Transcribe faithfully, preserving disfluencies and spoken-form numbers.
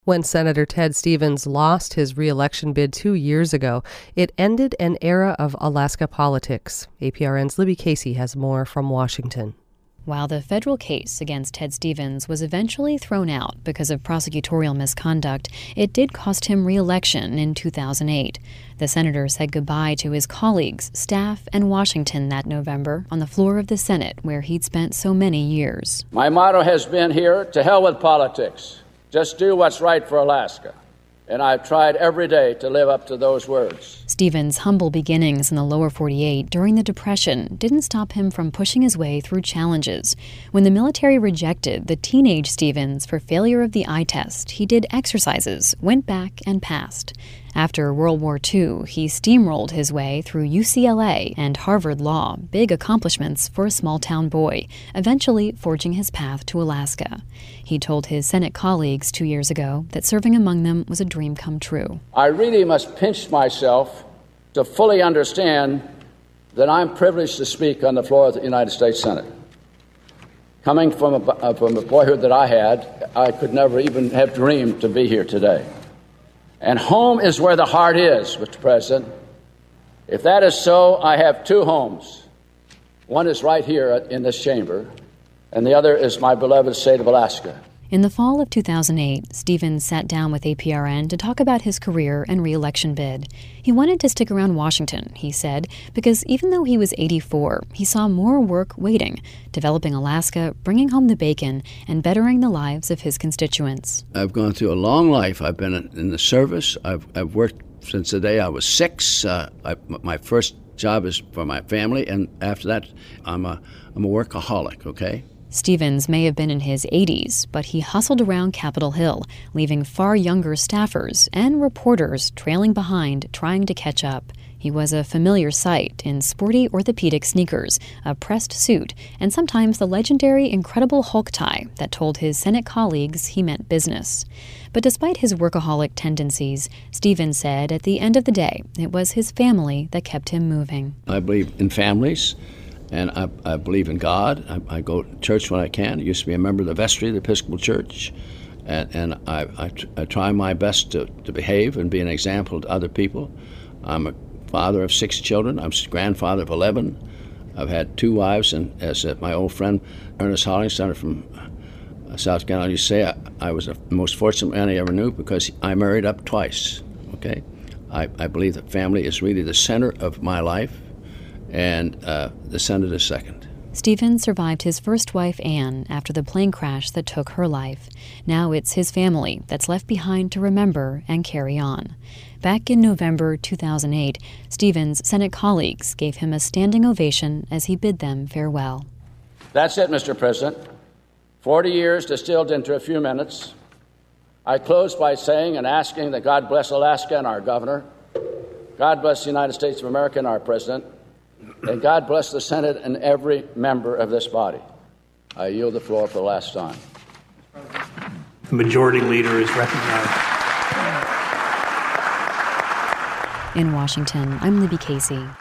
When Senator Ted Stevens lost his re-election bid two years ago, it ended an era of Alaska politics. A P R N's Libby Casey has more from Washington. While the federal case against Ted Stevens was eventually thrown out because of prosecutorial misconduct, it did cost him re-election in two thousand eight. The senator said goodbye to his colleagues, staff, and Washington that November on the floor of the Senate, where he'd spent so many years. My motto has been here, to hell with politics. Just do what's right for Alaska. And I've tried every day to live up to those words. Stevens' humble beginnings in the lower forty-eight during the Depression didn't stop him from pushing his way through challenges. When the military rejected the teenage Stevens for failure of the eye test, he did exercises, went back, and passed. After World War Two, he steamrolled his way through U C L A and Harvard Law, big accomplishments for a small-town boy, eventually forging his path to Alaska. He told his Senate colleagues two years ago that serving among them was a dream come true. I really must pinch myself to fully understand that I'm privileged to speak on the floor of the United States Senate. Coming from a, from a boyhood that I had, I could never even have dreamed to be here today. And home is where the heart is, Mister President. If that is so, I have two homes. One is right here in this chamber, and the other is my beloved state of Alaska. In the fall of two thousand eight, Stevens sat down with A P R N to talk about his career and re-election bid. He wanted to stick around Washington, he said, because even though he was eighty-four, he saw more work waiting, developing Alaska, bringing home the bacon, and bettering the lives of his constituents. I've gone through a long life. I've been in the service. I've, I've worked since the day I was six. Uh, I, my first job is for my family, and after that, I'm a, I'm a workaholic, okay? Stevens may have been in his eighties, but he hustled around Capitol Hill, leaving far younger staffers and reporters trailing behind, trying to catch up. He was a familiar sight in sporty orthopedic sneakers, a pressed suit, and sometimes the legendary Incredible Hulk tie that told his Senate colleagues he meant business. But despite his workaholic tendencies, Stevens said at the end of the day, it was his family that kept him moving. I believe in families. And I, I believe in God. I, I go to church when I can. I used to be a member of the vestry of the Episcopal Church. And, and I, I, I try my best to, to behave and be an example to other people. I'm a father of six children. I'm a grandfather of eleven. I've had two wives, and as uh, my old friend Ernest Hollingston from uh, South Carolina used to say, I, I was the most fortunate man I ever knew because I married up twice, okay? I, I believe that family is really the center of my life. And uh, the Senate is second. Stevens survived his first wife, Anne, after the plane crash that took her life. Now it's his family that's left behind to remember and carry on. Back in November two thousand eight, Stevens' Senate colleagues gave him a standing ovation as he bid them farewell. That's it, Mister President. Forty years distilled into a few minutes. I close by saying and asking that God bless Alaska and our governor. God bless the United States of America and our president. And God bless the Senate and every member of this body. I yield the floor for the last time. The majority leader is recognized. In Washington, I'm Libby Casey.